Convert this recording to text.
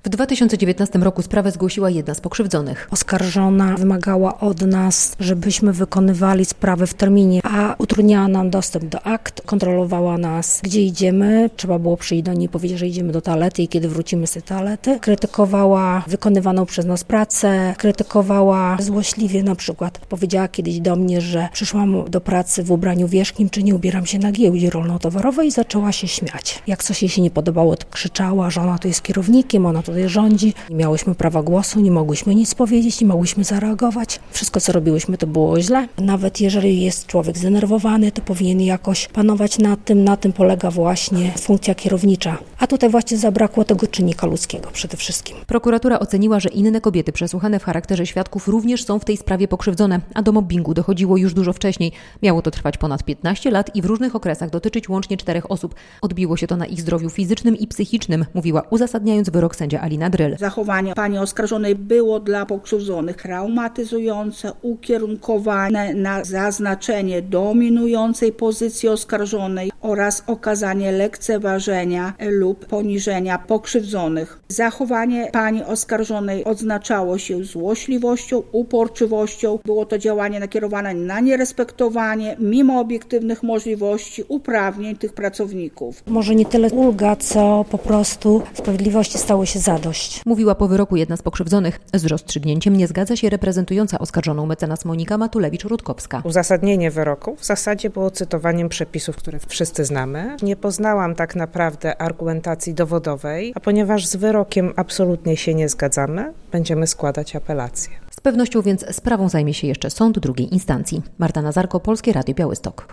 W 2019 roku sprawę zgłosiła jedna z pokrzywdzonych. Oskarżona wymagała od nas, żebyśmy wykonywali sprawę w terminie, a utrudniała nam dostęp do akt, kontrolowała nas, gdzie idziemy. Trzeba było przyjść do niej i powiedzieć, że idziemy do toalety i kiedy wrócimy z tej toalety. Krytykowała wykonywaną przez nas pracę, krytykowała złośliwie na przykład. Powiedziała kiedyś do mnie, że przyszłam do pracy w ubraniu wierzchnim, czy nie ubieram się na giełdzie rolno-towarowej i zaczęła się śmiać. Jak coś jej się nie podobało, to krzyczała, że ona tu jest kierownikiem, ona tutaj rządzi. Nie miałyśmy prawa głosu, nie mogłyśmy nic powiedzieć, nie mogłyśmy zareagować. Wszystko, co robiłyśmy, to było źle. Nawet jeżeli jest człowiek zdenerwowany, to powinien jakoś panować nad tym. Na tym polega właśnie funkcja kierownicza. A tutaj właśnie zabrakło tego czynnika ludzkiego przede wszystkim. Prokuratura oceniła, że inne kobiety przesłuchane w charakterze świadków również są w tej sprawie pokrzywdzone, a do mobbingu dochodziło już dużo wcześniej. Miało to trwać ponad 15 lat i w różnych okresach dotyczyć łącznie 4 osób. Odbiło się to na ich zdrowiu fizycznym i psychicznym, mówiła uzasadniając wyrok sędzia Alina Dryl. Zachowanie pani oskarżonej było dla pokrzywdzonych traumatyzujące, ukierunkowane na zaznaczenie dominującej pozycji oskarżonej oraz okazanie lekceważenia lub poniżenia pokrzywdzonych. Zachowanie pani oskarżonej odznaczało się złośliwością, uporczywością. Było to działanie nakierowane na nierespektowanie, mimo obiektywnych możliwości, uprawnień tych pracowników. Może nie tyle ulga, co po prostu sprawiedliwości stało się zadość. Mówiła po wyroku jedna z pokrzywdzonych. Z rozstrzygnięciem nie zgadza się reprezentująca oskarżoną mecenas Monika Matulewicz-Rutkowska. Uzasadnienie wyroku w zasadzie było cytowaniem przepisów, które wszyscy znamy. Nie poznałam tak naprawdę argumentacji dowodowej, a ponieważ z wyrokiem absolutnie się nie zgadzamy, będziemy składać apelację. Z pewnością więc sprawą zajmie się jeszcze sąd drugiej instancji. Marta Nazarko, Polskie Radio Białystok.